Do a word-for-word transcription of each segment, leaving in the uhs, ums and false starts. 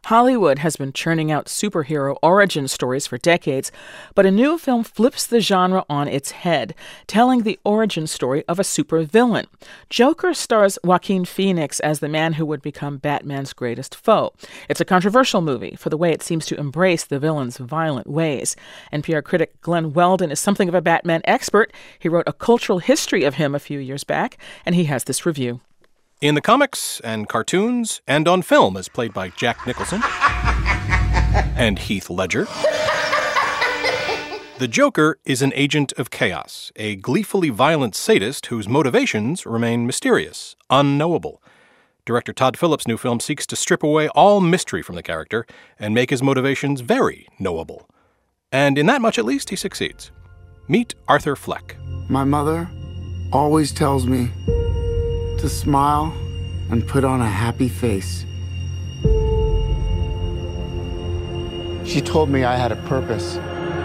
Hollywood has been churning out superhero origin stories for decades, but a new film flips the genre on its head, telling the origin story of a supervillain. Joker stars Joaquin Phoenix as the man who would become Batman's greatest foe. It's a controversial movie for the way it seems to embrace the villain's violent ways. N P R critic Glenn Weldon is something of a Batman expert. He wrote a cultural history of him a few years back, and he has this review. In the comics and cartoons and on film as played by Jack Nicholson and Heath Ledger, the Joker is an agent of chaos, a gleefully violent sadist whose motivations remain mysterious, unknowable. Director Todd Phillips' new film seeks to strip away all mystery from the character and make his motivations very knowable. And in that much, at least, he succeeds. Meet Arthur Fleck. My mother always tells me to smile and put on a happy face. She told me I had a purpose: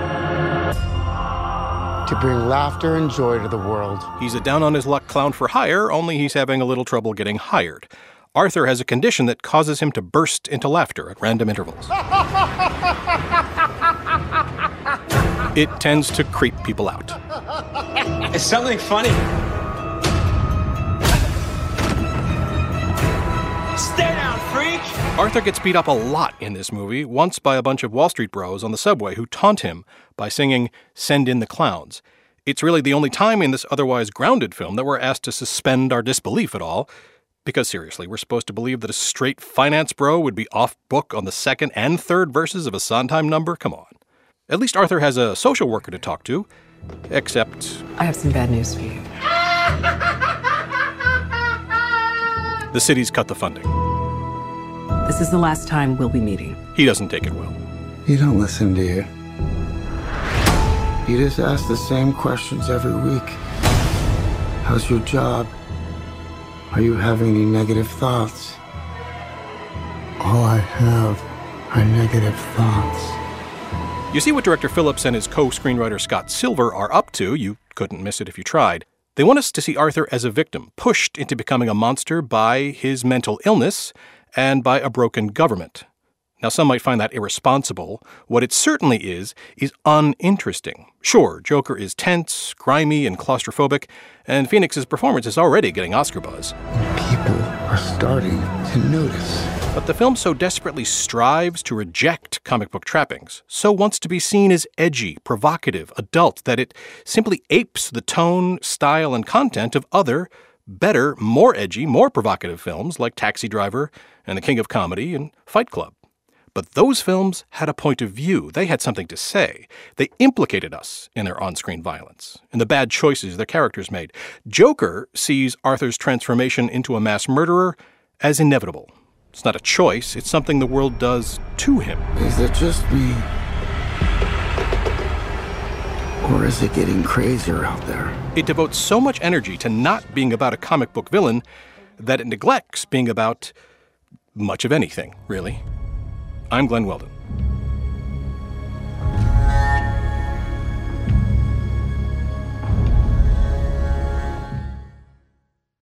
to bring laughter and joy to the world. He's a down-on-his-luck clown for hire, only he's having a little trouble getting hired. Arthur has a condition that causes him to burst into laughter at random intervals. It tends to creep people out. It's something funny. Stay down, freak! Arthur gets beat up a lot in this movie, once by a bunch of Wall Street bros on the subway who taunt him by singing "Send in the Clowns." It's really the only time in this otherwise grounded film that we're asked to suspend our disbelief at all, because seriously, we're supposed to believe that a straight finance bro would be off-book on the second and third verses of a Sondheim number? Come on. At least Arthur has a social worker to talk to, except... I have some bad news for you. The city's cut the funding. This is the last time we'll be meeting. He doesn't take it well. You don't listen, do you? You just ask the same questions every week. How's your job? Are you having any negative thoughts? All I have are negative thoughts. You see what director Phillips and his co-screenwriter Scott Silver are up to. You couldn't miss it if you tried. They want us to see Arthur as a victim, pushed into becoming a monster by his mental illness and by a broken government. Now, some might find that irresponsible. What it certainly is, is uninteresting. Sure, Joker is tense, grimy, and claustrophobic, and Phoenix's performance is already getting Oscar buzz. People are starting to notice. But the film so desperately strives to reject comic book trappings, so wants to be seen as edgy, provocative, adult, that it simply apes the tone, style, and content of other, better, more edgy, more provocative films like Taxi Driver and The King of Comedy and Fight Club. But those films had a point of view. They had something to say. They implicated us in their on-screen violence, in the bad choices their characters made. Joker sees Arthur's transformation into a mass murderer as inevitable. It's not a choice. It's something the world does to him. Is it just me? Or is it getting crazier out there? It devotes so much energy to not being about a comic book villain that it neglects being about much of anything, really. I'm Glenn Weldon.